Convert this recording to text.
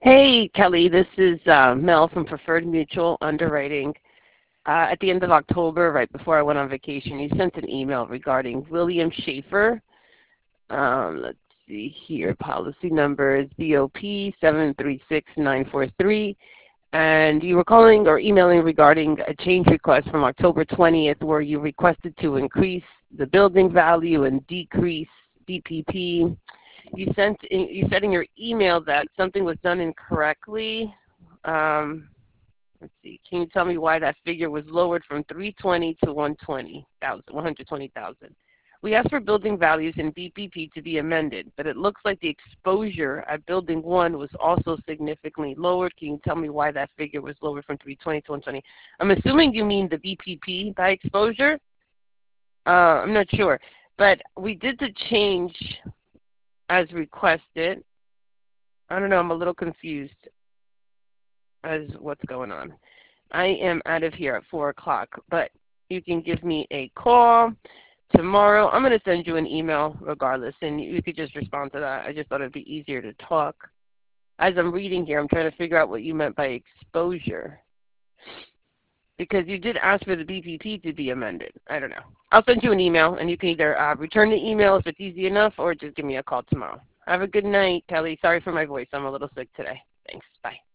Hey, Kelly, this is Mel from Preferred Mutual Underwriting. At the end of October, right before I went on vacation, you sent an email regarding William Schaefer. Let's see here. Policy number is BOP 736943. And you were calling or emailing regarding a change request from October 20th where you requested to increase the building value and decrease BPP. You said in your email that something was done incorrectly. Let's see. Can you tell me why that figure was lowered from 320 to 120,000? We asked for building values in BPP to be amended, but it looks like the exposure at Building 1 was also significantly lowered. Can you tell me why that figure was lowered from 320 to 120? I'm assuming you mean the BPP by exposure. I'm not sure, but we did the change as requested. I don't know, I'm a little confused as what's going on. I am out of here at 4 o'clock, but you can give me a call tomorrow. I'm going to send you an email regardless, and you could just respond to that. I just thought it would be easier to talk. As I'm reading here, I'm trying to figure out what you meant by exposure, because you did ask for the BPP to be amended. I don't know. I'll send you an email, and you can either return the email if it's easy enough, or just give me a call tomorrow. Have a good night, Kelly. Sorry for my voice. I'm a little sick today. Thanks. Bye.